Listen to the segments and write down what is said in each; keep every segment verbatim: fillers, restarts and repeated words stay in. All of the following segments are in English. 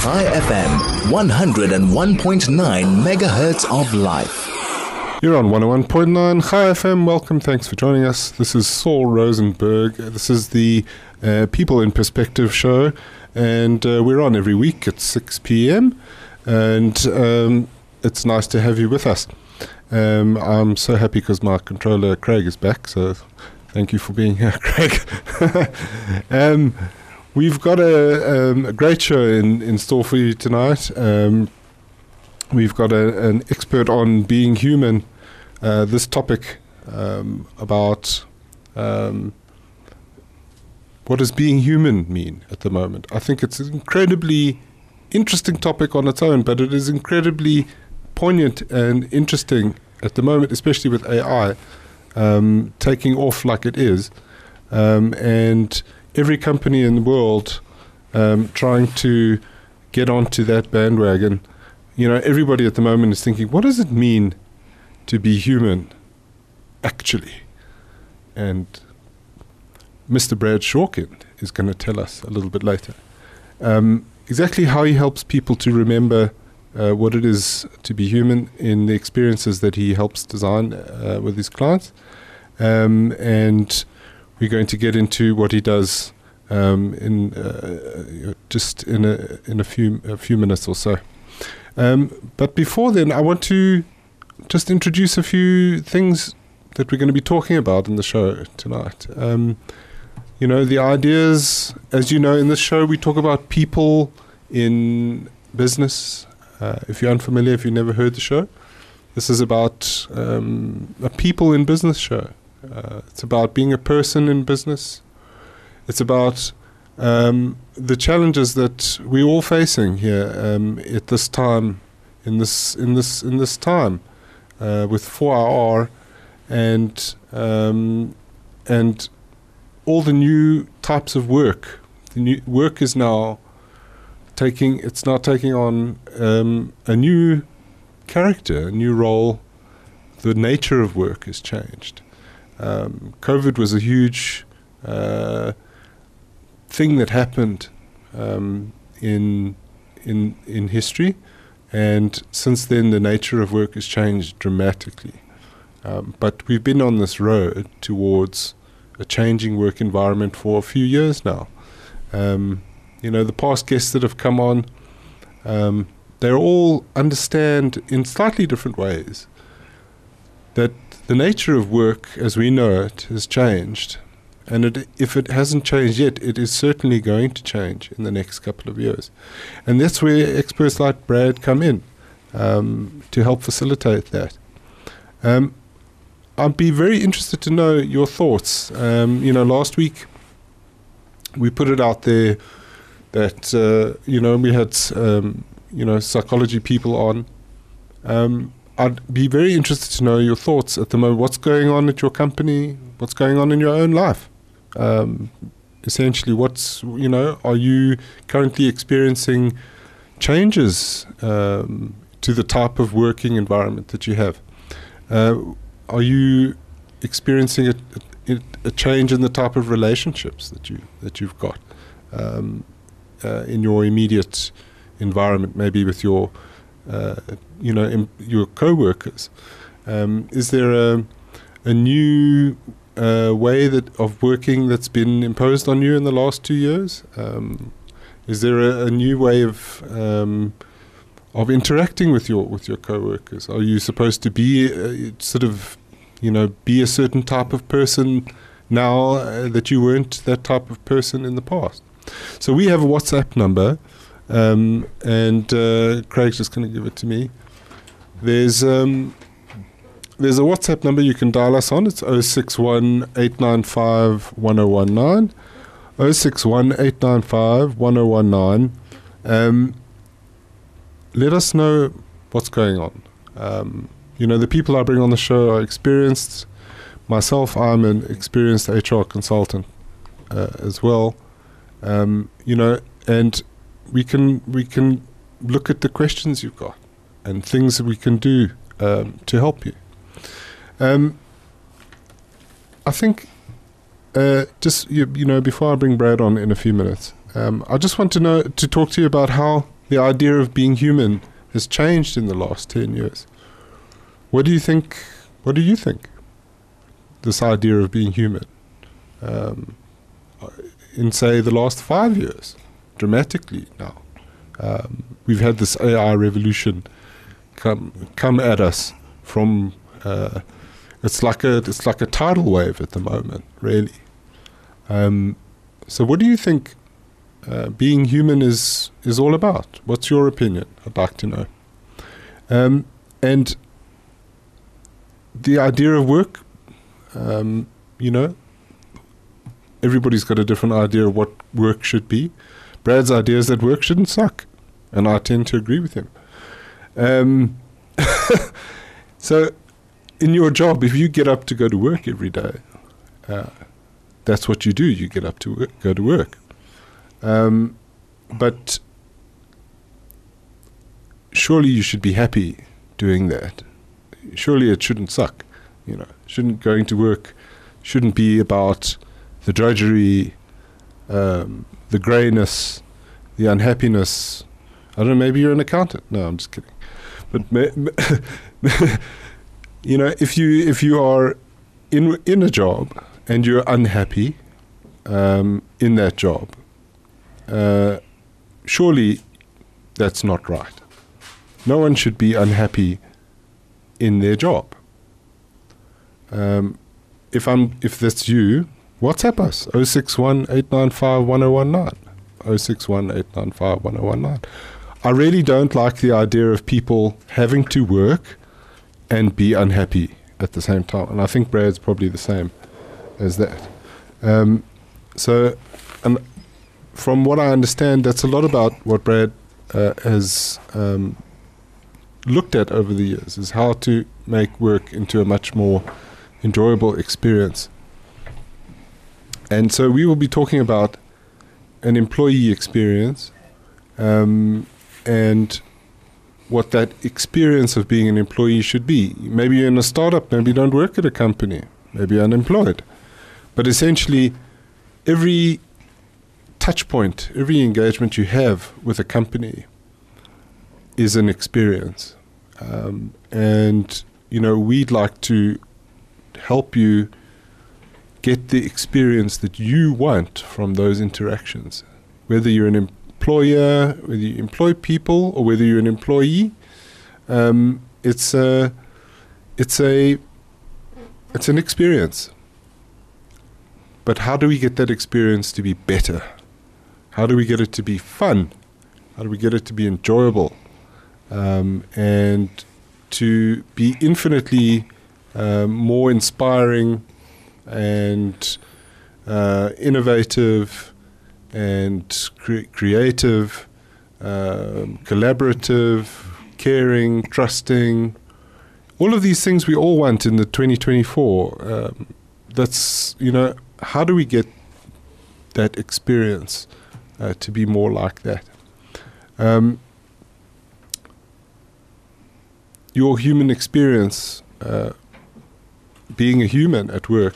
Chai F M, one oh one point nine megahertz of life. You're on one oh one point nine Chai F M. Welcome, thanks for joining us. This is Saul Rosenberg. This is the uh, People in Perspective show, and uh, we're on every week at six p.m. and um, it's nice to have you with us. Um, I'm so happy because my controller Craig is back, so thank you for being here, Craig. um, we've got a, um, a great show in, in store for you tonight. Um, we've got a, an expert on being human. Uh, this topic um, about um, what does being human mean at the moment. I think it's an incredibly interesting topic on its own, but it is incredibly poignant and interesting at the moment, especially with A I um, taking off like it is, um, and every company in the world um, trying to get onto that bandwagon. You know, everybody at the moment is thinking, what does it mean to be human, actually? And Mister Brad Shawkin is going to tell us a little bit later um, exactly how he helps people to remember uh, what it is to be human in the experiences that he helps design uh, with his clients. Um, and we're going to get into what he does um, in uh, just in a in a few a few minutes or so. Um, but before then, I want to just introduce a few things that we're going to be talking about in the show tonight. Um, you know, the ideas, as you know, in this show, we talk about people in business. Uh, if you're unfamiliar, if you've never heard the show, this is about um, a people in business show. Uh, it's about being a person in business. It's about um, the challenges that we're all facing here um, at this time, in this in this in this time. Uh, with four R and um, and all the new types of work. The new work is now taking it's now taking on um, a new character, a new role. The nature of work has changed. Um, COVID was a huge uh, thing that happened um, in in in history. And since then, the nature of work has changed dramatically. Um, but we've been on this road towards a changing work environment for a few years now. Um, you know, the past guests that have come on, um, they all understand in slightly different ways that the nature of work as we know it has changed. And it, if it hasn't changed yet, it is certainly going to change in the next couple of years. And that's where experts like Brad come in um, to help facilitate that. Um, I'd be very interested to know your thoughts. Um, you know, last week we put it out there that, uh, you know, we had, um, you know, psychology people on. Um, I'd be very interested to know your thoughts at the moment. What's going on at your company? What's going on in your own life? Um, essentially, what's, you know, are you currently experiencing changes um, to the type of working environment that you have? Uh, are you experiencing a, a, a change in the type of relationships that you that you've got um, uh, in your immediate environment, maybe with your, uh, you know, im- your co-workers? Um, is there a a new uh, way that of working that's been imposed on you in the last two years? Um, is there a, a new way of um, of interacting with your with your co-workers? Are you supposed to be uh, sort of, you know, be a certain type of person now uh, that you weren't that type of person in the past? So we have a WhatsApp number, um, and uh, Craig's just going to give it to me. There's um, There's a WhatsApp number you can dial us on. It's oh six one, eight nine five, one oh one nine. oh six one, eight nine five, one oh one nine. Um, let us know what's going on. Um, you know, the people I bring on the show are experienced. Myself, I'm an experienced H R consultant uh, as well. Um, you know, and we can we can look at the questions you've got and things that we can do um, to help you. Um, I think uh, just you, you know before I bring Brad on in a few minutes, um, I just want to know to talk to you about how the idea of being human has changed in the last ten years. What do you think? What do you think? This idea of being human, um, in say the last five years, dramatically now. Um, we've had this A I revolution come come at us from. Uh, it's like a it's like a tidal wave at the moment, really. Um, so, what do you think uh, being human is is all about? What's your opinion? I'd like to know. Um, and the idea of work, um, you know, everybody's got a different idea of what work should be. Brad's idea is that work shouldn't suck, and I tend to agree with him. Um, so, in your job, if you get up to go to work every day, uh, that's what you do. You get up to work, go to work. Um, but surely you should be happy doing that. Surely it shouldn't suck. You know, shouldn't going to work shouldn't be about the drudgery, um, the greyness, the unhappiness. I don't know, maybe you're an accountant. No, I'm just kidding. But ma- ma- you know, if you if you are in in a job and you're unhappy um, in that job, uh, surely that's not right. No one should be unhappy in their job. Um, if I'm if that's you, WhatsApp us oh six one, eight nine five, one oh one nine. oh six one, eight nine five, one oh one nine. I really don't like the idea of people having to work and be unhappy at the same time. And I think Brad's probably the same as that. Um, so, and from what I understand, that's a lot about what Brad uh, has um, looked at over the years, is how to make work into a much more enjoyable experience. And so we will be talking about an employee experience, um, and what that experience of being an employee should be. Maybe you're in a startup, maybe you don't work at a company, maybe you're unemployed. But essentially, every touch point, every engagement you have with a company is an experience. Um, and, you know, we'd like to help you get the experience that you want from those interactions. Whether you're an employer, whether you employ people, or whether you're an employee, um, it's a, it's a, it's an experience. But how do we get that experience to be better? How do we get it to be fun? How do we get it to be enjoyable? Um, and to be infinitely um, more inspiring and uh, innovative and cre- creative, um, collaborative, caring, trusting, all of these things we all want in the twenty twenty-four. Um, that's, you know, how do we get that experience uh, to be more like that? Um, your human experience, uh, being a human at work,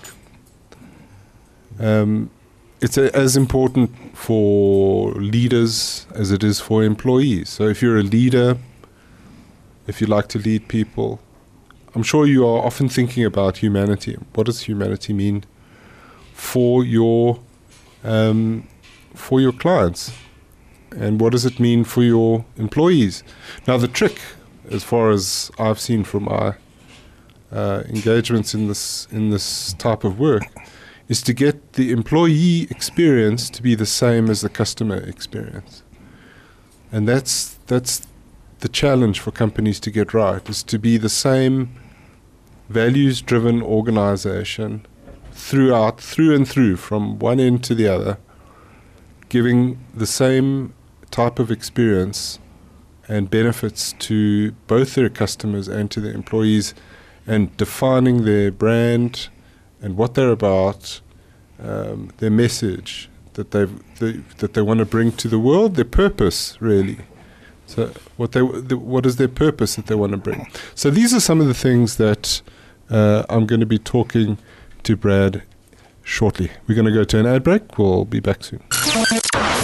um, it's a, as important for leaders as it is for employees. So if you're a leader, if you like to lead people, I'm sure you are often thinking about humanity. What does humanity mean for your um, for your clients, and what does it mean for your employees? Now, the trick, as far as I've seen from my uh, engagements in this in this type of work, is to get the employee experience to be the same as the customer experience, and that's that's the challenge for companies to get right, is to be the same values-driven organization throughout, through and through, from one end to the other, giving the same type of experience and benefits to both their customers and to their employees, and defining their brand and what they're about, um, their message that they've they, that they want to bring to the world, their purpose, really. So what they the, what is their purpose that they want to bring? So these are some of the things that uh, I'm going to be talking to Brad shortly. We're going to go to an ad break. We'll be back soon.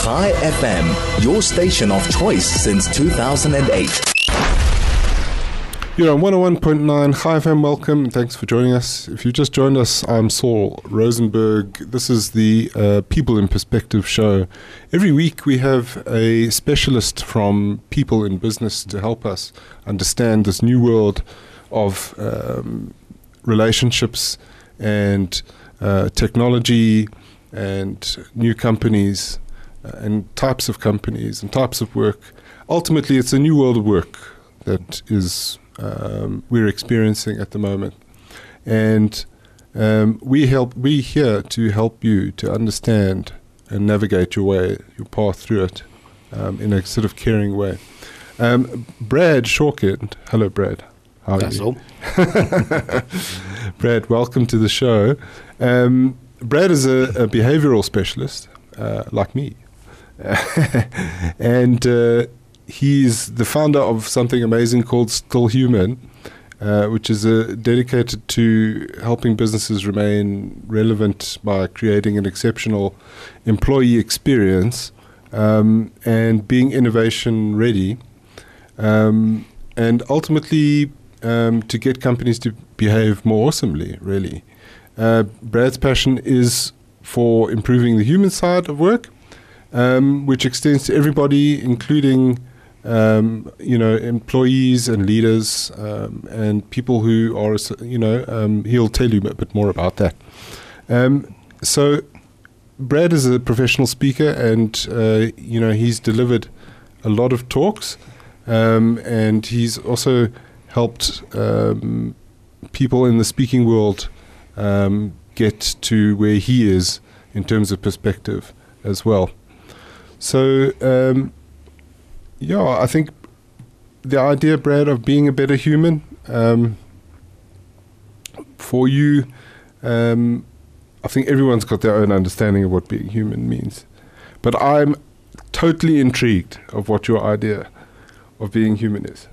Chai F M, your station of choice since two thousand eight. You're on one oh one point nine Chai F M. Welcome. Thanks for joining us. If you just joined us, I'm Saul Rosenberg. This is the uh, People in Perspective show. Every week we have a specialist from people in business to help us understand this new world of um, relationships and uh, technology and new companies uh, and types of companies and types of work. Ultimately, it's a new world of work that is Um, we're experiencing at the moment, and um, we help. We here to help you to understand and navigate your way, your path through it, um, in a sort of caring way. Um, Brad Shawkins, hello, Brad. How are you? Brad, welcome to the show. Um, Brad is a, a behavioral specialist, uh, like me, and. Uh, He's the founder of something amazing called Still Human, uh, which is uh, dedicated to helping businesses remain relevant by creating an exceptional employee experience um, and being innovation ready, um, and ultimately um, to get companies to behave more awesomely, really. Uh, Brad's passion is for improving the human side of work, um, which extends to everybody, including Um, you know, employees and leaders um, and people who are, you know, um, he'll tell you a bit more about that. Um, so Brad is a professional speaker and, uh, you know, he's delivered a lot of talks um, and he's also helped um, people in the speaking world um, get to where he is in terms of perspective as well. So, um, Yeah, I think the idea, Brad, of being a better human, um, for you, um, I think everyone's got their own understanding of what being human means. But I'm totally intrigued of what your idea of being human is.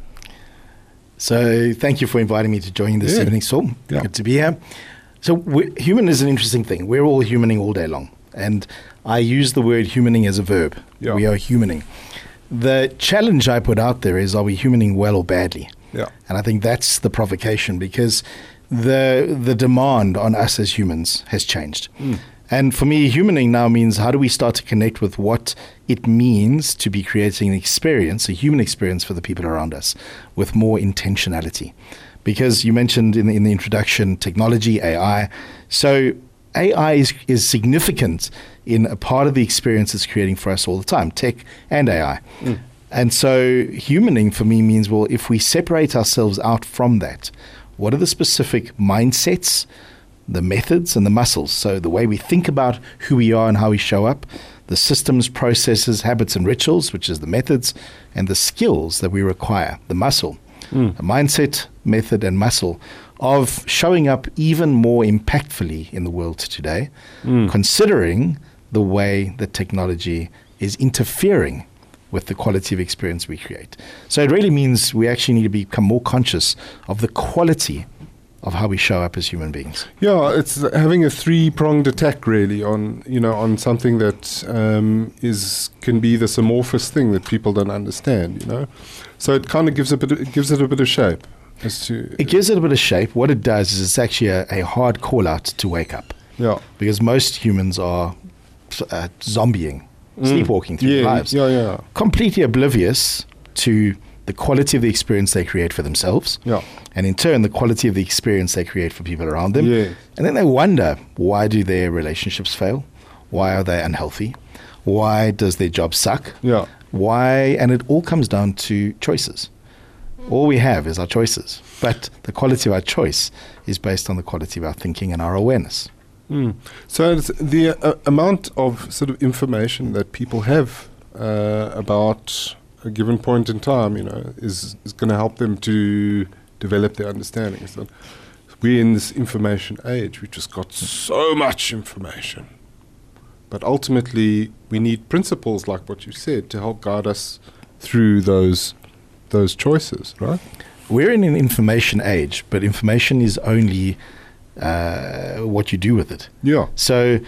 So thank you for inviting me to join this yeah. evening, Saul. Yeah. Good to be here. So human is an interesting thing. We're all humaning all day long. And I use the word humaning as a verb. Yeah. We are humaning. The challenge I put out there is, are we humaning well or badly? Yeah. And I think that's the provocation, because the the demand on us as humans has changed. Mm. And for me, humaning now means, how do we start to connect with what it means to be creating an experience, a human experience for the people around us, with more intentionality? Because you mentioned in the, in the introduction, technology, A I. So A I is, is significant in a part of the experience it's creating for us all the time, tech and A I. Mm. And so humaning for me means, well, if we separate ourselves out from that, what are the specific mindsets, the methods and the muscles? So the way we think about who we are and how we show up, the systems, processes, habits and rituals, which is the methods, and the skills that we require, the muscle, mm. a mindset, method and muscle of showing up even more impactfully in the world today, mm. considering the way that technology is interfering with the quality of experience we create. So it really means we actually need to become more conscious of the quality of how we show up as human beings. Yeah, it's having a three-pronged attack, really, on you know on something that um, is can be this amorphous thing that people don't understand. You know, so it kind of gives a bit, of, it gives it a bit of shape. As to it gives it a bit of shape. What it does is it's actually a, a hard call out to wake up. Yeah, because most humans are uh, zombieing, mm. sleepwalking through yeah, their lives. Yeah, yeah, completely oblivious to the quality of the experience they create for themselves, yeah, and in turn the quality of the experience they create for people around them. Yeah. And then they wonder, why do their relationships fail? Why are they unhealthy? Why does their job suck? Yeah. Why? And it all comes down to choices. All we have is our choices, but the quality of our choice is based on the quality of our thinking and our awareness. Mm. So it's the uh, amount of sort of information that people have uh, about a given point in time, you know, is, is going to help them to develop their understanding. So we're in this information age. We've just got so much information. But ultimately, we need principles like what you said to help guide us through those those choices, right? We're in an information age, but information is only uh, what you do with it. Yeah. So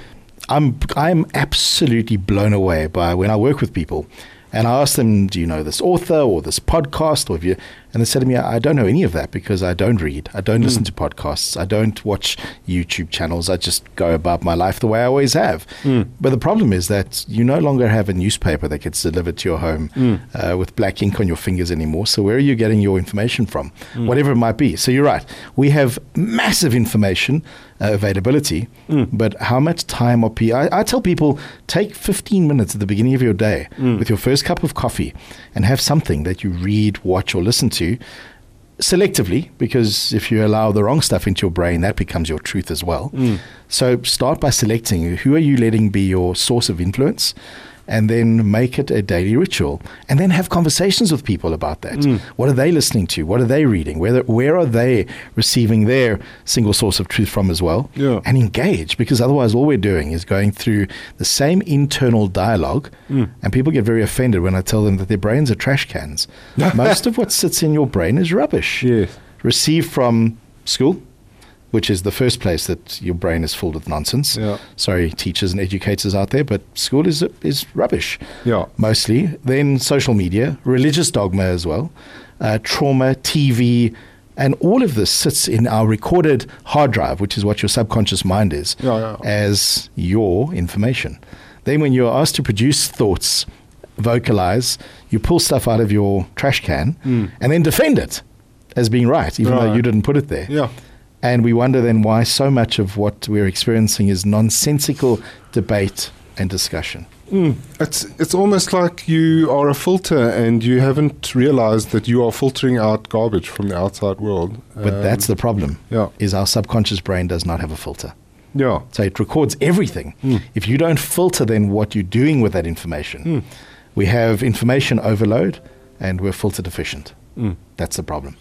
I'm I'm absolutely blown away by when I work with people, and I ask them, "Do you know this author or this podcast?" Or have you? And they say to me, "I don't know any of that because I don't read, I don't mm. listen to podcasts, I don't watch YouTube channels. I just go about my life the way I always have." Mm. But the problem is that you no longer have a newspaper that gets delivered to your home mm. uh, with black ink on your fingers anymore. So where are you getting your information from? Mm. Whatever it might be. So you're right. We have massive information uh, availability, mm. but how much time are people? I, I tell people, take fifteen minutes at the beginning of your day mm. with your first cup of coffee and have something that you read, watch, or listen to selectively, because if you allow the wrong stuff into your brain, that becomes your truth as well. Mm. So start by selecting who are you letting be your source of influence, and then make it a daily ritual, and then have conversations with people about that. Mm. What are they listening to? What are they reading? Where, where are they receiving their single source of truth from as well? Yeah. And engage, because otherwise all we're doing is going through the same internal dialogue, mm. and people get very offended when I tell them that their brains are trash cans. Most of what sits in your brain is rubbish. Yes. Received from school, which is the first place that your brain is filled with nonsense. Yeah. Sorry, teachers and educators out there, but school is is rubbish. Yeah. Mostly. Then social media, religious dogma as well, uh, trauma, T V, and all of this sits in our recorded hard drive, which is what your subconscious mind is, yeah, yeah. as your information. Then when you're asked to produce thoughts, vocalize, you pull stuff out of your trash can mm. and then defend it as being right, even right. though you didn't put it there. Yeah. And we wonder then why so much of what we're experiencing is nonsensical debate and discussion. Mm. It's it's almost like you are a filter and you haven't realized that you are filtering out garbage from the outside world. But um, that's the problem, yeah. is our subconscious brain does not have a filter. Yeah. So it records everything. Mm. If you don't filter then what you're doing with that information, mm. we have information overload and we're filter deficient. Mm. That's the problem.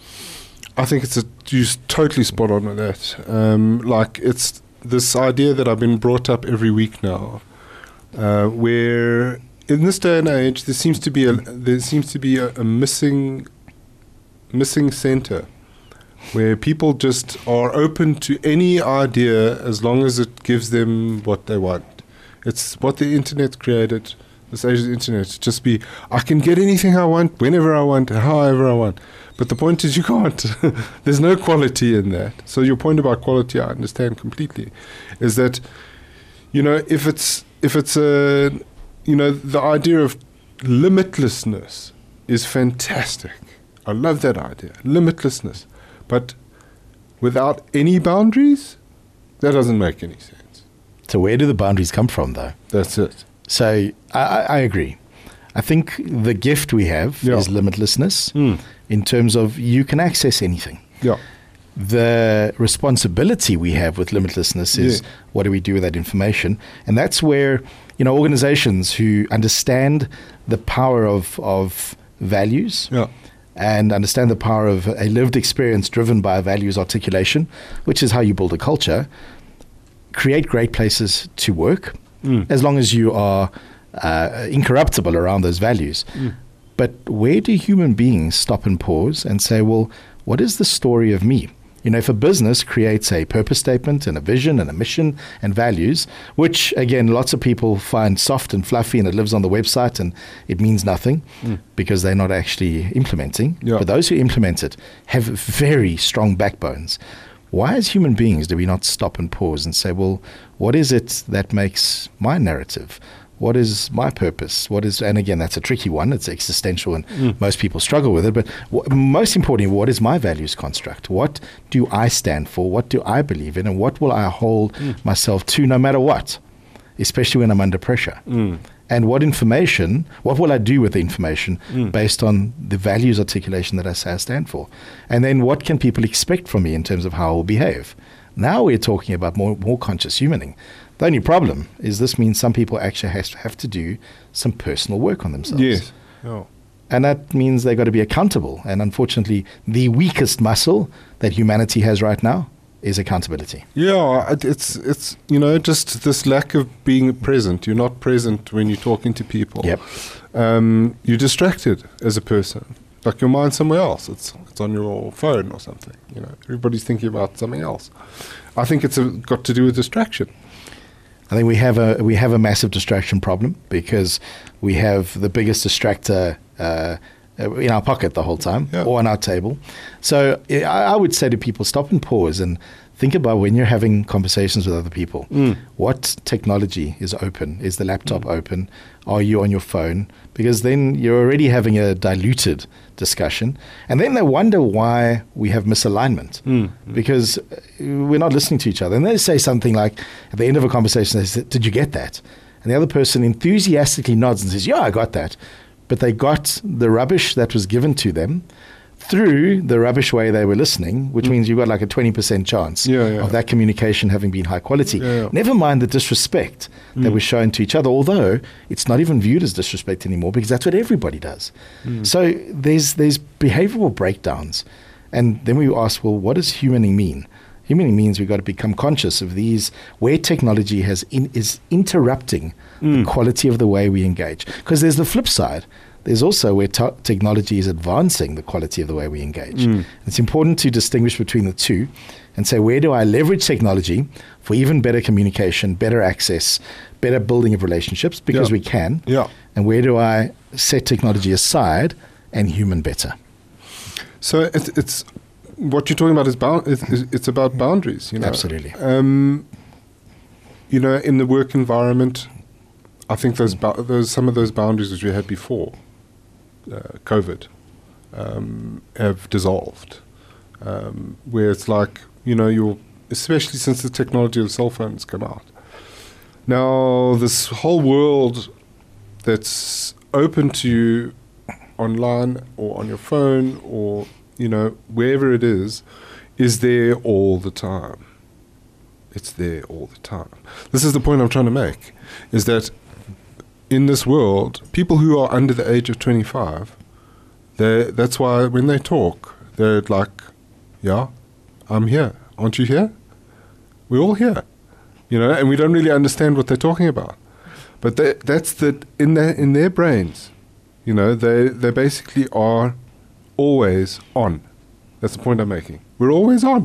I think it's a, you're totally spot on with that. Um, like it's this idea that I've been brought up every week now, uh, where in this day and age there seems to be a there seems to be a, a missing missing center, where people just are open to any idea as long as it gives them what they want. It's what the internet created. This age of the internet, just be, I can get anything I want, whenever I want, however I want. But the point is you can't. There's no quality in that. So your point about quality, I understand completely, is that, you know, if it's, if it's a, you know, the idea of limitlessness is fantastic. I love that idea, limitlessness. But without any boundaries, that doesn't make any sense. So where do the boundaries come from, though? That's it. So I, I agree. I think the gift we have yeah. is limitlessness mm. in terms of you can access anything. Yeah. The responsibility we have with limitlessness is yeah. what do we do with that information? And that's where, you know, organizations who understand the power of, of values yeah. and understand the power of a lived experience driven by values articulation, which is how you build a culture, create great places to work. Mm. As long as you are uh, incorruptible around those values. Mm. But where do human beings stop and pause and say, well, what is the story of me? You know, if a business creates a purpose statement and a vision and a mission and values, which, again, lots of people find soft and fluffy and it lives on the website and it means nothing mm. because they're not actually implementing. Yeah. But those who implement it have very strong backbones. Why as human beings do we not stop and pause and say, well, what is it that makes my narrative? What is my purpose? What is, and again, that's a tricky one. It's existential and mm. most people struggle with it. But w- most importantly, what is my values construct? What do I stand for? What do I believe in? And what will I hold mm. myself to no matter what, especially when I'm under pressure? Mm. And what information, what will I do with the information mm. based on the values articulation that I say I stand for? And then what can people expect from me in terms of how I will behave? Now we're talking about more, more conscious humaning. The only problem is this means some people actually has to have to do some personal work on themselves. Yes. Oh. And that means they've got to be accountable. And unfortunately, the weakest muscle that humanity has right now is accountability. Yeah, it's, it's you know, just this lack of being present. You're not present when you're talking to people. Yep. Um, you're distracted as a person. Like your mind's somewhere else. It's it's on your phone or something. You know, everybody's thinking about something else. I think it's a, got to do with distraction. I think we have a we have a massive distraction problem because we have the biggest distractor uh, in our pocket the whole time yeah. or on our table. So I, I would say to people, stop and pause and think about when you're having conversations with other people. Mm. What technology is open? Is the laptop mm. open? Are you on your phone? Because then you're already having a diluted discussion. And then they wonder why we have misalignment. Mm. Because we're not listening to each other. And they say something like, at the end of a conversation, they say, did you get that? And the other person enthusiastically nods and says, yeah, I got that. But they got the rubbish that was given to them through the rubbish way they were listening, which mm. means you've got like a twenty percent chance yeah, yeah. of that communication having been high quality. Yeah, yeah. Never mind the disrespect mm. that was shown to each other, although it's not even viewed as disrespect anymore because that's what everybody does. Mm. So there's there's behavioral breakdowns. And then we ask, well, what does humaning mean? Humaning means we've got to become conscious of these, where technology has in, is interrupting mm. the quality of the way we engage. Because there's the flip side. There's also where t- technology is advancing the quality of the way we engage. Mm. It's important to distinguish between the two and say, where do I leverage technology for even better communication, better access, better building of relationships, because yeah. we can, yeah. and where do I set technology aside and human better? So it's, it's what you're talking about is bound, it's, it's about boundaries. You know? Absolutely. Um, you know, in the work environment, I think those, ba- those some of those boundaries which we had before Uh, COVID um, have dissolved, um, where it's like, you know, you're, especially since the technology of cell phones come out. Now, this whole world that's open to you online or on your phone or, you know, wherever it is, is there all the time. It's there all the time. This is the point I'm trying to make, is that in this world, people who are under the age of twenty-five, they that's why when they talk, they're like, yeah, I'm here. Aren't you here? We're all here. You know, and we don't really understand what they're talking about. But they, that's the, in their, in their brains, you know, they, they basically are always on. That's the point I'm making. We're always on.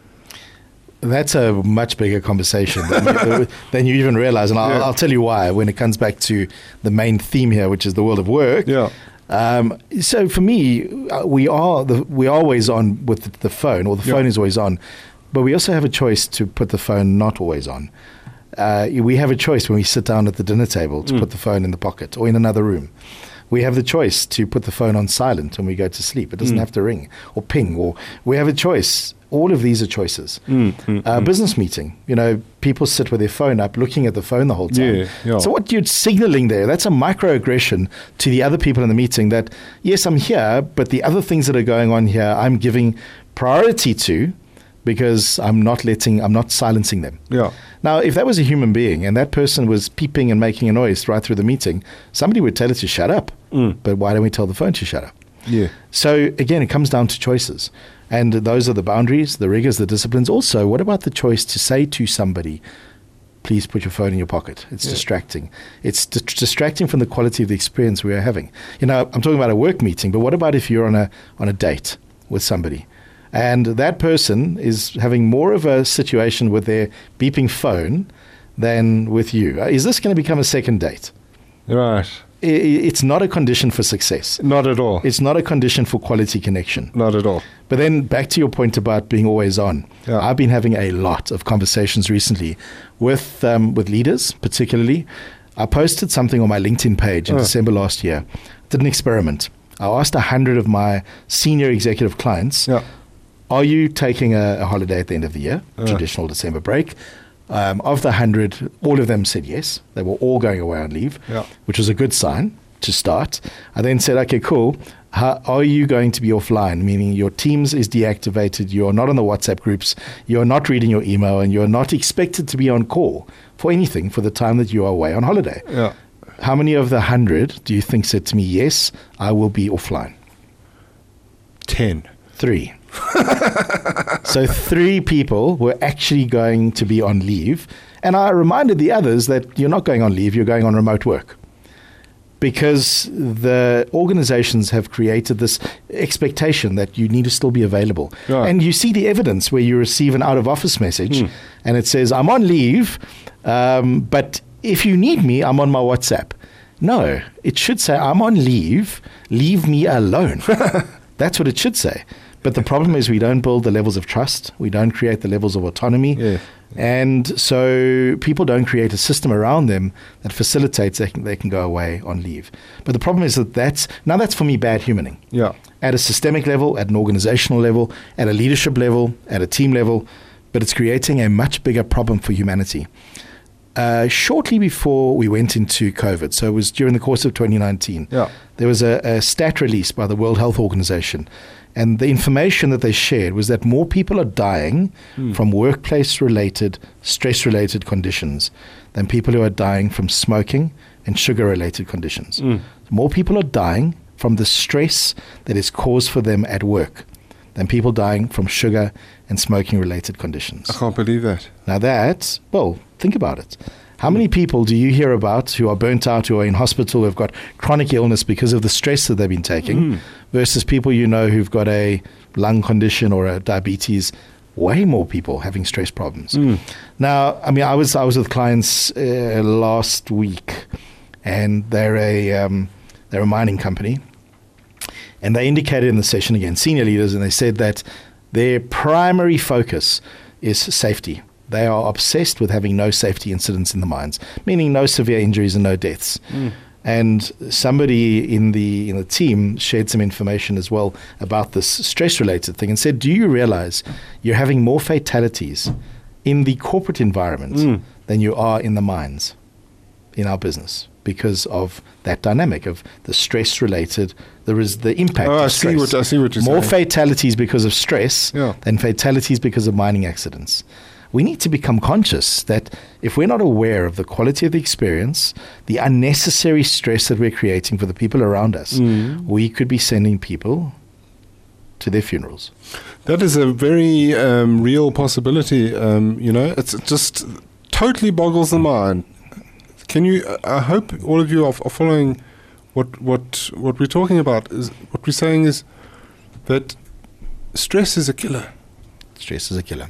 That's a much bigger conversation than you, than you even realize. And I'll, yeah. I'll tell you why when it comes back to the main theme here, which is the world of work. Yeah. Um, so for me, uh, we are the, we are always on with the, the phone, or the yeah. phone is always on. But we also have a choice to put the phone not always on. Uh, we have a choice when we sit down at the dinner table to mm. put the phone in the pocket or in another room. We have the choice to put the phone on silent when we go to sleep. It doesn't mm. have to ring or ping. Or we have a choice. All of these are choices. Mm, mm, uh, mm. Business meeting, you know, people sit with their phone up, looking at the phone the whole time. Yeah, yeah. So what you're signaling there, that's a microaggression to the other people in the meeting that, yes, I'm here, but the other things that are going on here, I'm giving priority to because I'm not letting, I'm not silencing them. Yeah. Now, if that was a human being and that person was peeping and making a noise right through the meeting, somebody would tell it to shut up. Mm. But why don't we tell the phone to shut up? Yeah. So again, it comes down to choices. And those are the boundaries, the rigors, the disciplines. Also, what about the choice to say to somebody, please put your phone in your pocket? It's yeah. distracting. It's di- distracting from the quality of the experience we are having. You know, I'm talking about a work meeting, but what about if you're on a on a date with somebody and that person is having more of a situation with their beeping phone than with you? Is this going to become a second date? Right. It's not a condition for success. Not at all. It's not a condition for quality connection. Not at all. But then back to your point about being always on. Yeah. I've been having a lot of conversations recently with um, with leaders, particularly. I posted something on my LinkedIn page in oh. December last year. Did an experiment. I asked a hundred of my senior executive clients, yeah. are you taking a, a holiday at the end of the year, uh. traditional December break? Um, of the hundred, all of them said yes. They were all going away on leave, yeah. which was a good sign to start. I then said, okay, cool. How, are you going to be offline? Meaning your Teams is deactivated. You're not on the WhatsApp groups. You're not reading your email, and you're not expected to be on call for anything for the time that you are away on holiday. Yeah. How many of the hundred do you think said to me, yes, I will be offline? Ten. Three. So three people were actually going to be on leave. And I reminded the others that you're not going on leave, you're going on remote work. because the organizations have created this expectation that you need to still be available. Yeah. And you see the evidence where you receive an out-of-office message Mm. and it says, I'm on leave, um, but if you need me, I'm on my WhatsApp. No, it should say, I'm on leave, leave me alone. That's what it should say. But the problem is we don't build the levels of trust. We don't create the levels of autonomy. Yeah. And so people don't create a system around them that facilitates they can, they can go away on leave. But the problem is that that's, now that's for me bad humaning. Yeah. At a systemic level, at an organizational level, at a leadership level, at a team level, but it's creating a much bigger problem for humanity. Uh, shortly before we went into COVID, so it was during the course of twenty nineteen, Yeah. there was a, a stat release by the World Health Organization. And the information that they shared was that more people are dying Mm. from workplace-related, stress-related conditions than people who are dying from smoking and sugar-related conditions. Mm. More people are dying from the stress that is caused for them at work than people dying from sugar and smoking-related conditions. I can't believe that. Now that, well, think about it. How many people do you hear about who are burnt out, who are in hospital, who have got chronic illness because of the stress that they've been taking, Mm. versus people you know who've got a lung condition or a diabetes? Way more people having stress problems. Mm. Now, I mean, I was I was with clients uh, last week, and they're a um, they're a mining company, and they indicated in the session again, senior leaders, and they said that their primary focus is safety. They are obsessed with having no safety incidents in the mines, meaning no severe injuries and no deaths. Mm. And somebody in the in the team shared some information as well about this stress-related thing and said, do you realize you're having more fatalities in the corporate environment Mm. than you are in the mines in our business because of that dynamic of the stress-related, there is the impact Oh, of I stress. see what I see what you're More saying. fatalities because of stress Yeah. than fatalities because of mining accidents. We need to become conscious that if we're not aware of the quality of the experience, the unnecessary stress that we're creating for the people around us, Mm. we could be sending people to their funerals. That is a very um, real possibility. Um, you know, it's it just totally boggles the mind. Can you? I hope all of you are, are following what what what we're talking about. Is what we're saying is that stress is a killer. Stress is a killer.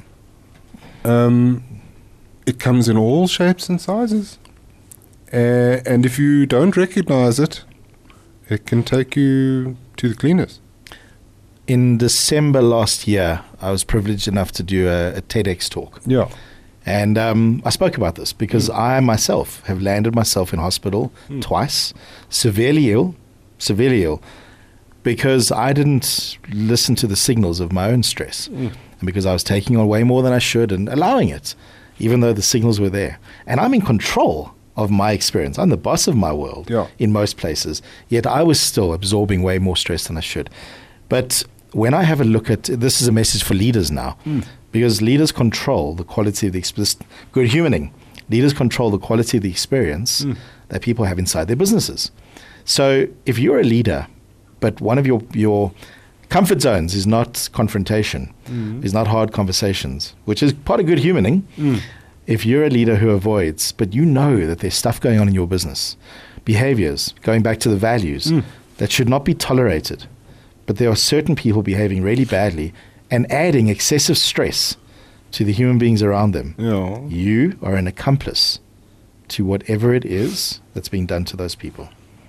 Um, it comes in all shapes and sizes, uh, and if you don't recognize it, it can take you to the cleaners. In December last year, I was privileged enough to do a, a TEDx talk. Yeah. And um, I spoke about this because Mm. I myself have landed myself in hospital Mm. twice, severely ill, severely ill, because I didn't listen to the signals of my own stress. Mm. And because I was taking on way more than I should and allowing it, even though the signals were there. And I'm in control of my experience. I'm the boss of my world Yeah. in most places, yet I was still absorbing way more stress than I should. But when I have a look at, this is a message for leaders now, Mm. because leaders control the quality of the experience, good humaning. Leaders control the quality of the experience Mm. that people have inside their businesses. So if you're a leader, but one of your, your comfort zones is not confrontation, Mm. is not hard conversations, which is part of good humaning. Mm. If you're a leader who avoids, but you know that there's stuff going on in your business, behaviors, going back to the values, Mm. that should not be tolerated, but there are certain people behaving really badly and adding excessive stress to the human beings around them, Yeah. you are an accomplice to whatever it is that's being done to those people.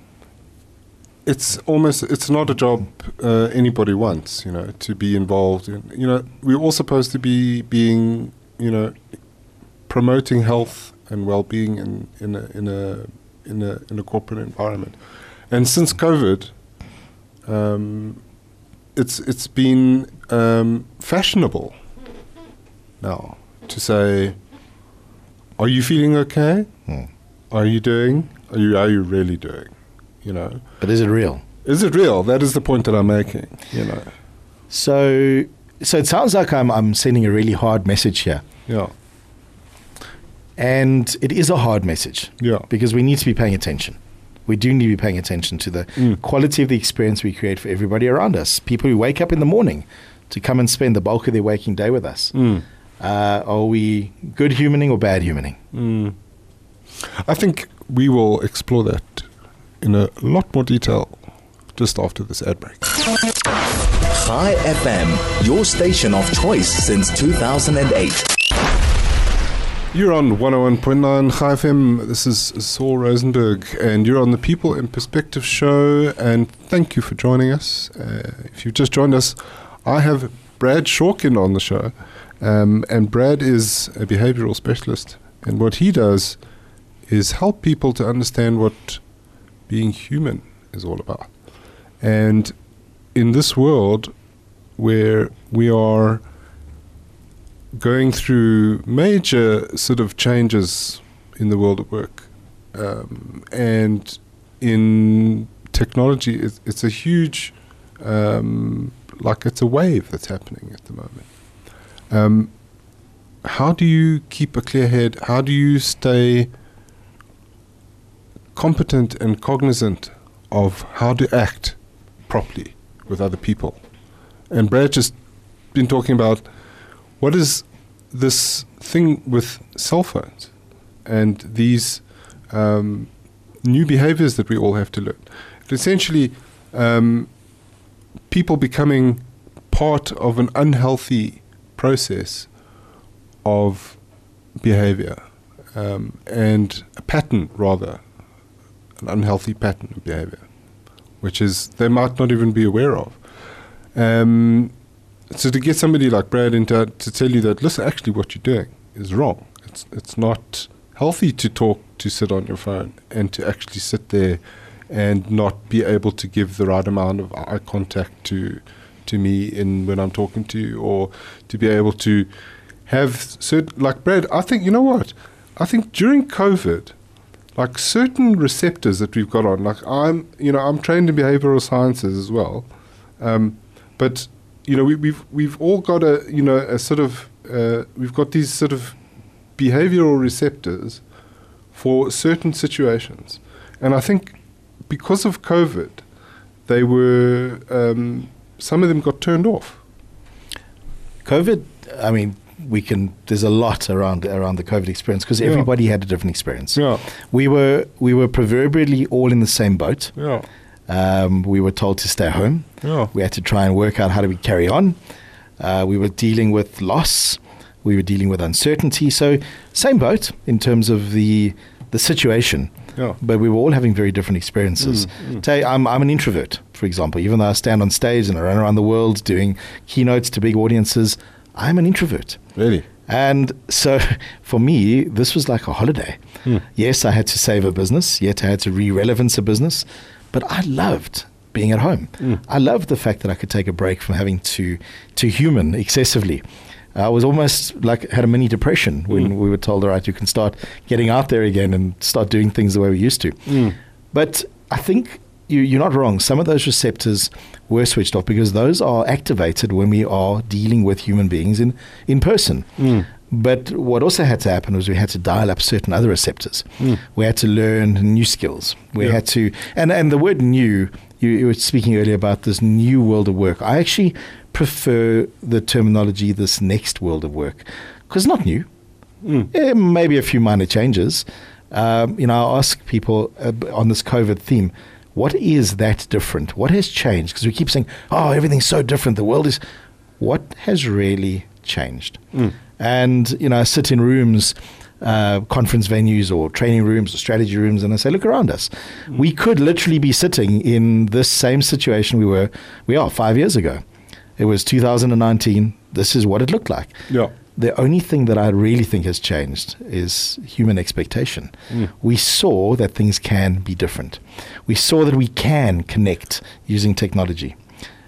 It's almost, it's not a job uh, anybody wants, you know, to be involved in. You know, we're all supposed to be being, you know, promoting health and well-being in, in, a, in, a, in, a, in a corporate environment. And since COVID, um, it's, it's been um, fashionable now to say, are you feeling okay? Hmm. Are you doing? Are you, are you really doing? You know, But is it real? is it real? That is the point that I'm making. You know, So, so it sounds like I'm, I'm sending a really hard message here. yeah, And it is a hard message yeah, because we need to be paying attention. We do need to be paying attention to the Mm. quality of the experience we create for everybody around us. People who wake up in the morning to come and spend the bulk of their waking day with us. mm. Uh, are we good humaning or bad humaning? Mm. I think we will explore that in a lot more detail just after this ad break. Chai F M, your station of choice since two thousand eight. You're on one oh one point nine Chai F M. This is Saul Rosenberg, and you're on the People in Perspective show, and thank you for joining us. Uh, if you've just joined us, I have Brad Shawkin on the show, um, and Brad is a behavioral specialist, and what he does is help people to understand what being human is all about. And in this world where we are going through major sort of changes in the world of work, um, and in technology, it's, it's a huge, um, like it's a wave that's happening at the moment. Um, how do you keep a clear head? How do you stay competent and cognizant of how to act properly with other people? And Brad just been talking about what is this thing with cell phones and these um, new behaviors that we all have to learn. It essentially, um, people becoming part of an unhealthy process of behavior, um, and a pattern, rather, an unhealthy pattern of behavior, which is they might not even be aware of. Um, so to get somebody like Brad into to tell you that, listen, actually what you're doing is wrong. It's it's not healthy to talk, to sit on your phone, and to actually sit there and not be able to give the right amount of eye contact to to me in when I'm talking to you, or to be able to have certain, like Brad, I think, you know what, I think during COVID, like certain receptors that we've got on, like I'm, you know, I'm trained in behavioral sciences as well, um, but you know, we, we've we've all got a, you know, a sort of, uh, we've got these sort of behavioral receptors for certain situations, and I think because of COVID, they were, um, some of them got turned off. COVID, I mean, we can, there's a lot around around the COVID experience because Yeah. everybody had a different experience. Yeah. We were we were proverbially all in the same boat. Yeah. Um, we were told to stay home. Yeah. We had to try and work out how do we carry on. Uh, we were dealing with loss. We were dealing with uncertainty. So same boat in terms of the the situation. Yeah. But we were all having very different experiences. Mm, mm. Say, I'm I'm an introvert, for example. Even though I stand on stage and I run around the world doing keynotes to big audiences, I'm an introvert. Really? And so for me, this was like a holiday. Hmm. Yes, I had to save a business. Yet I had to re-relevance a business. But I loved being at home. Mm. I loved the fact that I could take a break from having to to human excessively. I was almost like had a mini depression when Mm. we were told, all right, you can start getting out there again and start doing things the way we used to. Mm. But I think you, you're not wrong. Some of those receptors were switched off because those are activated when we are dealing with human beings in, in person. Mm. But what also had to happen was we had to dial up certain other receptors. Mm. We had to learn new skills. We Yeah. had to, and, and the word new, you, you were speaking earlier about this new world of work. I actually prefer the terminology, this next world of work, because it's not new. Mm. Eh, maybe a few minor changes. Um, you know, I ask people uh, on this COVID theme, what is that different? What has changed? Because we keep saying, oh, everything's so different. The world is, what has really changed? Mm. And, you know, I sit in rooms, uh, conference venues or training rooms or strategy rooms, and I say, look around us. Mm. We could literally be sitting in this same situation we were, we are five years ago. It was two thousand nineteen. This is what it looked like. Yeah. The only thing that I really think has changed is human expectation. Mm. We saw that things can be different. We saw that we can connect using technology.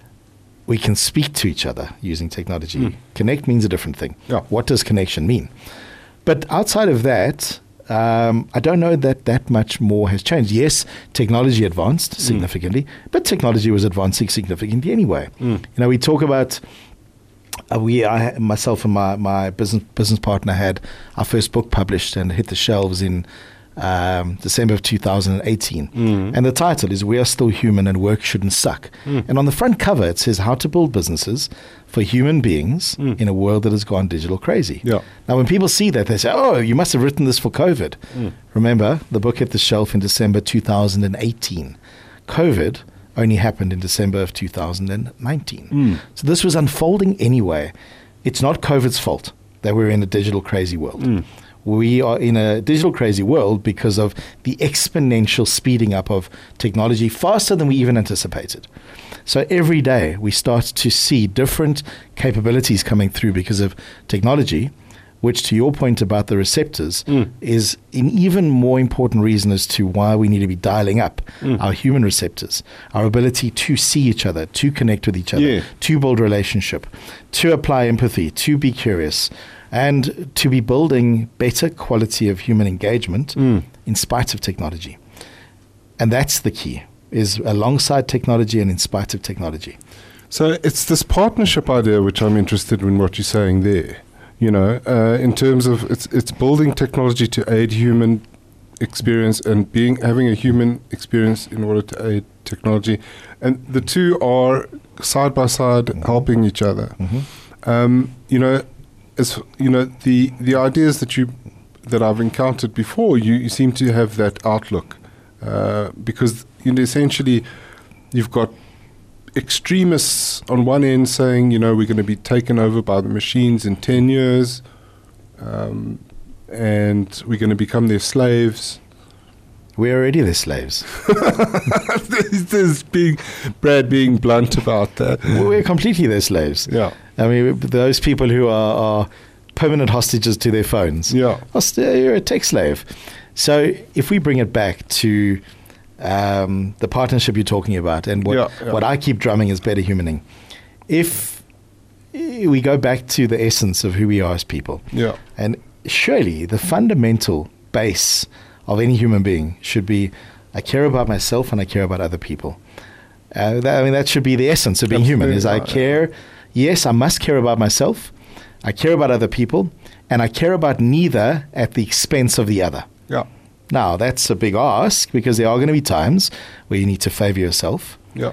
We can speak to each other using technology. Mm. Connect means a different thing. Yeah. What does connection mean? But outside of that, um, I don't know that that much more has changed. Yes, technology advanced significantly, mm. but technology was advancing significantly anyway. Mm. You know, we talk about Uh, we, I, myself and my, my business business partner had our first book published and hit the shelves in um, December of two thousand eighteen. Mm. And the title is We Are Still Human and Work Shouldn't Suck. Mm. And on the front cover, it says how to build businesses for human beings Mm. in a world that has gone digital crazy. Yeah. Now, when people see that, they say, oh, you must have written this for COVID. Mm. Remember, the book hit the shelf in December two thousand eighteen. COVID only happened in December of two thousand nineteen. Mm. So this was unfolding anyway. It's not COVID's fault that we're in a digital crazy world. Mm. We are in a digital crazy world because of the exponential speeding up of technology faster than we even anticipated. So every day we start to see different capabilities coming through because of technology, which, to your point about the receptors, Mm. is an even more important reason as to why we need to be dialing up Mm. our human receptors, our ability to see each other, to connect with each other, Yeah. to build relationship, to apply empathy, to be curious, and to be building better quality of human engagement Mm. in spite of technology. And that's the key, is alongside technology and in spite of technology. So it's this partnership idea which I'm interested in what you're saying there. You know, uh, in terms of it's it's building technology to aid human experience and being having a human experience in order to aid technology, and the two are side by side Mm-hmm. helping each other. Mm-hmm. Um, you know, as you know, the the ideas that you that I've encountered before, you, you seem to have that outlook uh, because you know essentially you've got extremists on one end saying, you know, we're going to be taken over by the machines in ten years, um, and we're going to become their slaves. We're already the slaves. there's, there's being, Brad being blunt about that. We're completely their slaves. Yeah. I mean, those people who are, are permanent hostages to their phones. Yeah. Are still, you're a tech slave. So if we bring it back to um, the partnership you're talking about and what, Yeah, yeah. what I keep drumming is better humaning. If we go back to the essence of who we are as people, Yeah. and surely the fundamental base of any human being should be, I care about myself and I care about other people. Uh, that, I mean, that should be the essence of being human, is I Absolutely. care, yes, I must care about myself, I care about other people, and I care about neither at the expense of the other. Yeah. Now, that's a big ask because there are going to be times where you need to favor yourself. Yeah.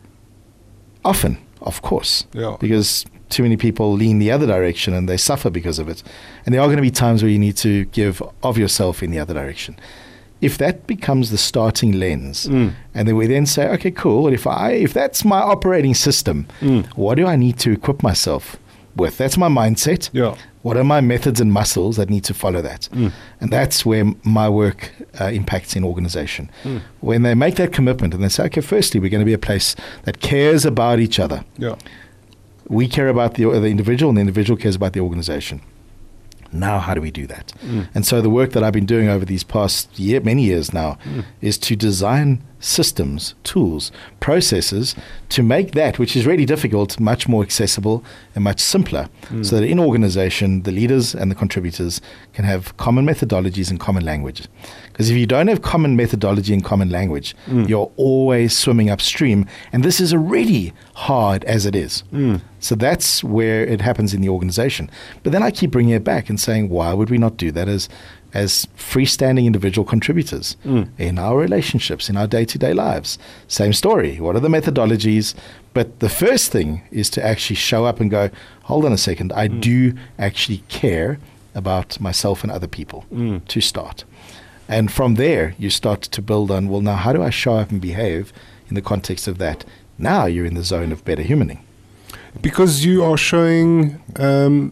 Often, of course, Yeah. because too many people lean the other direction and they suffer because of it. And there are going to be times where you need to give of yourself in the other direction. If that becomes the starting lens, Mm. and then we then say, okay, cool, if I if that's my operating system, Mm. what do I need to equip myself with? That's my mindset. Yeah. What are my methods and muscles that need to follow that? Mm. And that's where my work uh, impacts in organization. Mm. When they make that commitment and they say, okay, firstly, we're going to be a place that cares about each other. Yeah. We care about the, the individual and the individual cares about the organization. Now, how do we do that? Mm. And so the work that I've been doing over these past year, many years now, Mm. is to design systems, tools, processes to make that, which is really difficult, much more accessible and much simpler, Mm. so that in organization, the leaders and the contributors can have common methodologies and common language. Because if you don't have common methodology and common language, Mm. you're always swimming upstream, and this is already hard as it is. Mm. So that's where it happens in the organization. But then I keep bringing it back and saying, why would we not do that as as freestanding individual contributors Mm. in our relationships, in our day-to-day lives? Same story. What are the methodologies? But the first thing is to actually show up and go, hold on a second, I Mm. do actually care about myself and other people Mm. to start. And from there, you start to build on, well, now how do I show up and behave in the context of that? Now you're in the zone of better humaning. Because you are showing um,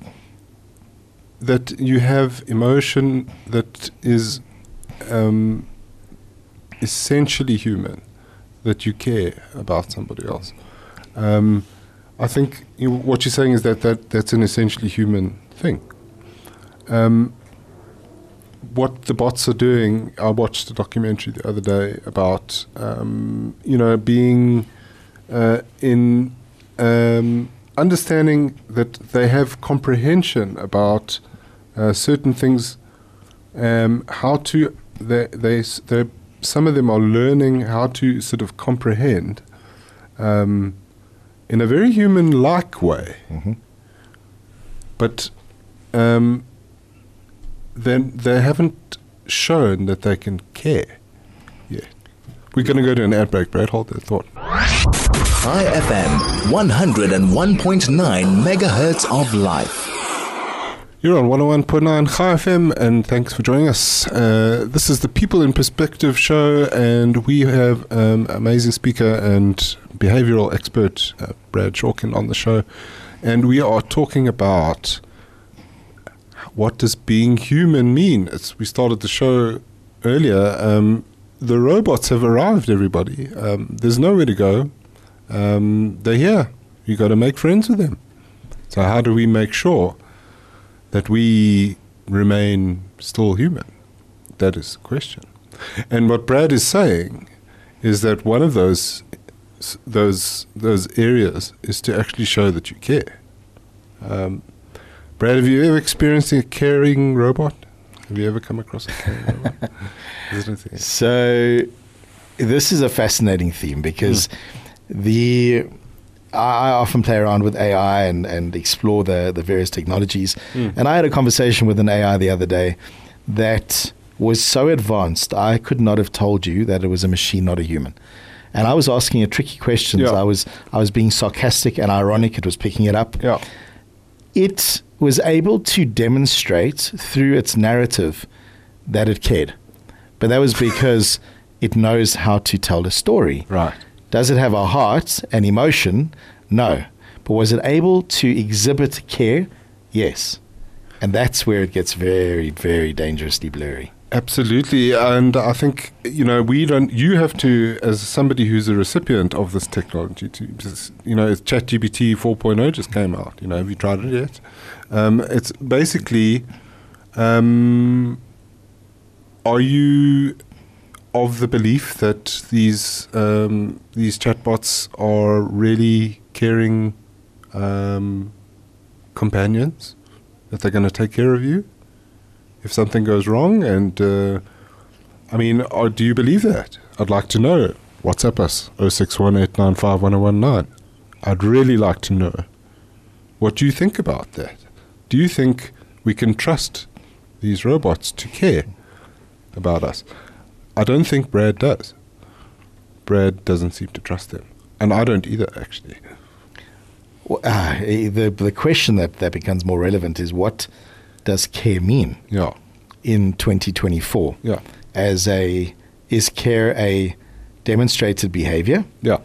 that you have emotion that is um, essentially human, that you care about somebody else. Um, I think you, what you're saying is that, that that's an essentially human thing. Um, what the bots are doing, I watched a documentary the other day about, um, you know, being uh, in um, understanding that they have comprehension about uh, certain things, um, how to, they, they, they, some of them are learning how to sort of comprehend um, in a very human-like way. Mm-hmm. But um, then they haven't shown that they can care yet. We're going to go to an ad break, Brad. Hold that thought. High F M, one oh one point nine megahertz of life. You're on one oh one point nine High F M, and thanks for joining us. Uh, this is the People in Perspective show, and we have um, amazing speaker and behavioral expert uh, Brad Shawkin on the show, and we are talking about what does being human mean. It's, we started the show earlier. Um, the robots have arrived, everybody. Um, there's nowhere to go. Um, they're here. You got to make friends with them. So how do we make sure that we remain still human? That is the question. And what Brad is saying is that one of those those those areas is to actually show that you care. Um, Brad, have you ever experienced a caring robot? Have you ever come across a caring robot? So this is a fascinating theme because mm. the I often play around with A I and, and explore the, the various technologies. Mm. And I had a conversation with an A I the other day that was so advanced, I could not have told you that it was a machine, not a human. And I was asking it tricky questions. Yeah. I was I was being sarcastic and ironic. It was picking it up. Yeah. It was able to demonstrate through its narrative that it cared. But that was because it knows how to tell a story. Right. Does it have a heart and emotion? No. But was it able to exhibit care? Yes. And that's where it gets very, very dangerously blurry. Absolutely. And I think, you know, we don't, you have to, as somebody who's a recipient of this technology, to just, you know, ChatGPT four point oh just came out. You know, have you tried it yet? Um, it's basically, um, are you of the belief that these um, these chatbots are really caring um, companions, that they're going to take care of you if something goes wrong? And uh, I mean, or do you believe that? I'd like to know. WhatsApp us oh six one eight nine five one oh one nine. I'd really like to know what you think about that. Do you think we can trust these robots to care about us? I don't think Brad does. Brad doesn't seem to trust them. And I don't either, actually. Well, uh, the, the question that, that becomes more relevant is, what does care mean yeah. in twenty twenty-four? Yeah. As a, is care a demonstrated behavior? Yeah.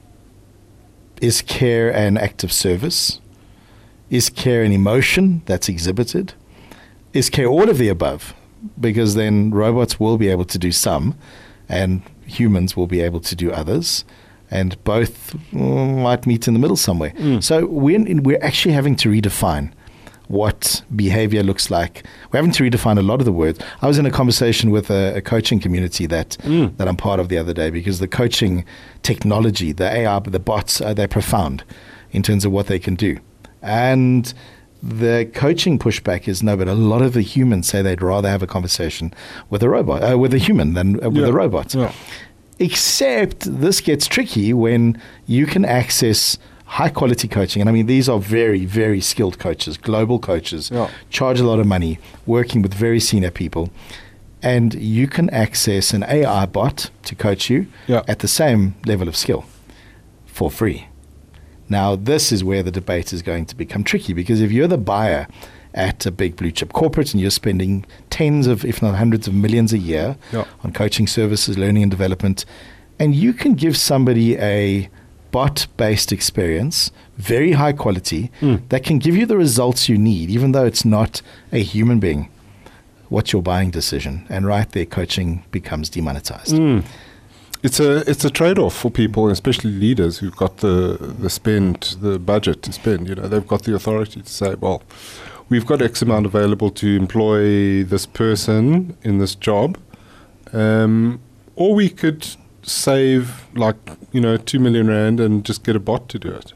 Is care an act of service? Is care an emotion that's exhibited? Is care all of the above? Because then robots will be able to do some and humans will be able to do others, and both mm, might meet in the middle somewhere. Mm. So we're, we're actually having to redefine what behavior looks like. We're having to redefine a lot of the words. I was in a conversation with a, a coaching community that mm. that I'm part of the other day, because the coaching technology, the A I, the bots, uh, they're profound in terms of what they can do. And the coaching pushback is, no, but a lot of the humans say they'd rather have a conversation with a robot, uh, with a human than uh, with yeah. a robot. Yeah. Except this gets tricky when you can access high quality coaching. And I mean, these are very, very skilled coaches, global coaches, yeah. charge a lot of money, working with very senior people. And you can access an A I bot to coach you yeah. at the same level of skill for free. Now, this is where the debate is going to become tricky, because if you're the buyer at a big blue chip corporate and you're spending tens of, if not hundreds of millions a year yeah. on coaching services, learning and development, and you can give somebody a bot-based experience, very high quality, mm. that can give you the results you need, even though it's not a human being, what's your buying decision? And right there, coaching becomes demonetized. Mm. It's a it's a trade-off for people, especially leaders who've got the, the spend, the budget to spend. You know, they've got the authority to say, well, we've got X amount available to employ this person in this job, um, or we could save like, you know, two million rand and just get a bot to do it.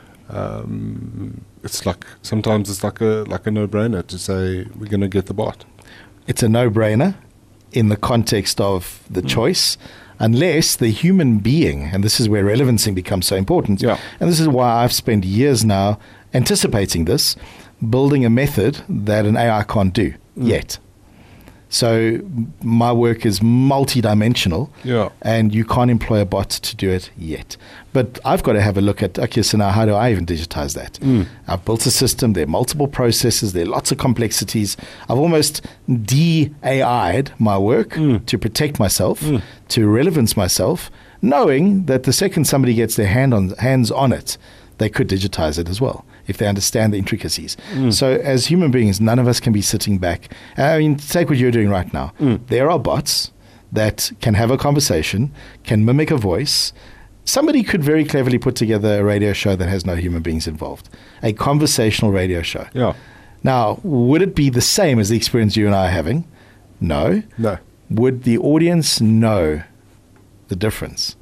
Um, it's like, sometimes it's like a like a no-brainer to say we're going to get the bot. It's a no-brainer in the context of the mm. choice, unless the human being, and this is where relevancy becomes so important, yeah. and this is why I've spent years now anticipating this, building a method that an A I can't do mm. yet. So m- my work is multidimensional, Yeah. and you can't employ a bot to do it yet. But I've got to have a look at, okay, so now how do I even digitize that? Mm. I've built a system, there are multiple processes, there are lots of complexities. I've almost de-A I'd my work Mm. to protect myself, Mm. to relevance myself, knowing that the second somebody gets their hand on, hands on it, they could digitize it as well, if they understand the intricacies. Mm. So as human beings, none of us can be sitting back. I mean, take what you're doing right now. Mm. There are bots that can have a conversation, can mimic a voice. Somebody could very cleverly put together a radio show that has no human beings involved, a conversational radio show. Yeah. Now, would it be the same as the experience you and I are having? No. No. Would the audience know the difference?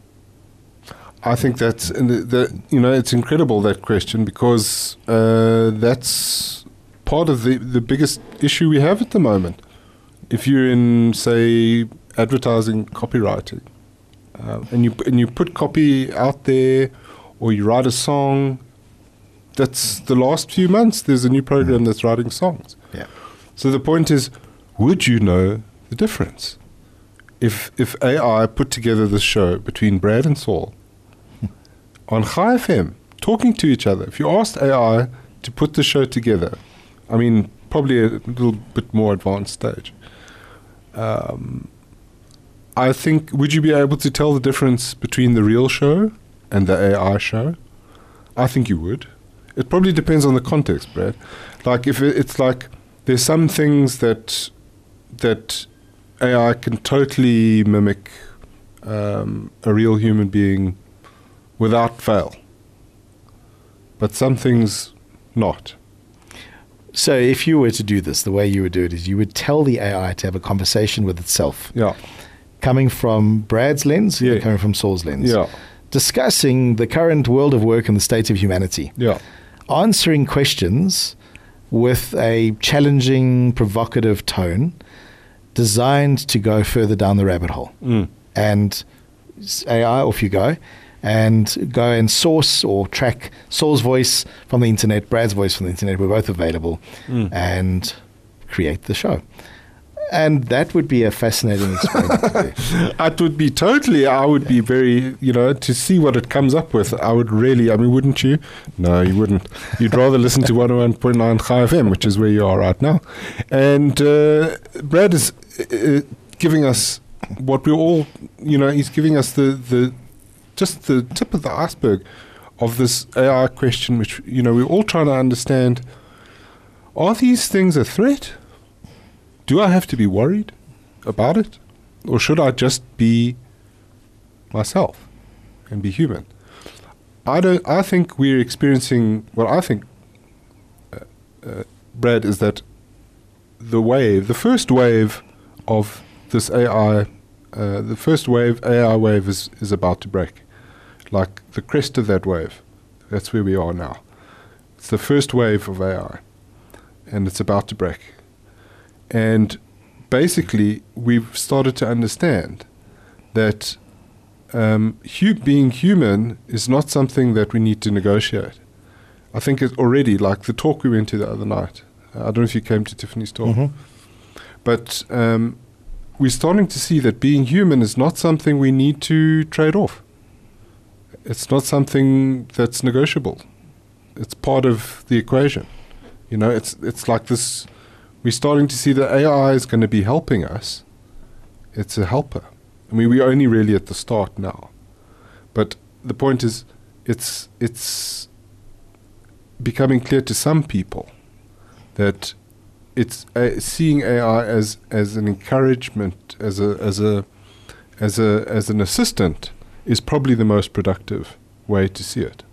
I think that's, and the, the, you know, it's incredible, that question, because uh, that's part of the, the biggest issue we have at the moment. If you're in, say, advertising copywriting, uh, and you and you put copy out there, or you write a song, that's the last few months, there's a new program that's writing songs. Yeah. So the point is, would you know the difference? If if A I put together this show between Brad and Saul on Chai F M, talking to each other, if you asked A I to put the show together, I mean, probably a little bit more advanced stage, um, I think, would you be able to tell the difference between the real show and the A I show? I think you would. It probably depends on the context, Brad. Like, if it, it's like, there's some things that that A I can totally mimic um, a real human being without fail, but some things not. So if you were to do this, the way you would do it is you would tell the A I to have a conversation with itself, Yeah, coming from Brad's lens, Yeah. and coming from Saul's lens, yeah, discussing the current world of work and the state of humanity, yeah, answering questions with a challenging, provocative tone designed to go further down the rabbit hole. mm. And A I, off you go, and go and source or track Saul's voice from the internet, Brad's voice from the internet. We're both available, Mm. and create the show. And that would be a fascinating experiment to do. It would be totally, I would be very, you know, to see what it comes up with. I would really, I mean, wouldn't you? No, you wouldn't. You'd rather listen to one oh one point nine Chai F M, which is where you are right now. And uh, Brad is uh, giving us what we're all, you know, he's giving us the, the just the tip of the iceberg of this A I question, which, you know, we're all trying to understand, are these things a threat? Do I have to be worried about it? Or should I just be myself and be human? I don't. I think we're experiencing, what I think, uh, uh, Brad, is that the wave, the first wave of this A I, uh, the first wave, A I wave is, is about to break. Like the crest of that wave. That's where we are now. It's the first wave of A I. And it's about to break. And basically, we've started to understand that um, hu- being human is not something that we need to negotiate. I think it's already, like the talk we went to the other night. Uh, I don't know if you came to Tiffany's talk. Mhm. But um, we're starting to see that being human is not something we need to trade off. It's not something that's negotiable. It's part of the equation. You know, it's it's like this. We're starting to see that A I is going to be helping us. It's a helper. I mean, we're only really at the start now. But the point is, it's it's becoming clear to some people that it's uh, seeing A I as as an encouragement, as a as a as a as an assistant, is probably the most productive way to see it.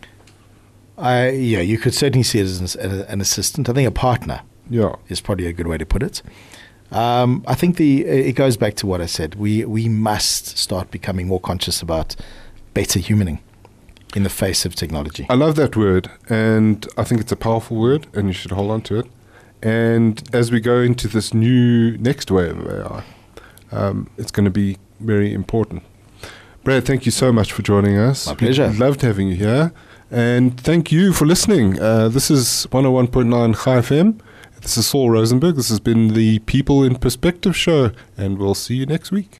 I, yeah, you could certainly see it as an, an assistant. I think a partner Yeah. is probably a good way to put it. Um, I think the it goes back to what I said. We we must start becoming more conscious about better humaning in the face of technology. I love that word, and I think it's a powerful word, and you should hold on to it. And as we go into this new next wave of A I, um, it's going to be very important. Brad, thank you so much for joining us. My pleasure. We loved having you here. And thank you for listening. Uh, this is one oh one point nine Chai F M. This is Saul Rosenberg. This has been the People in Perspective show, and we'll see you next week.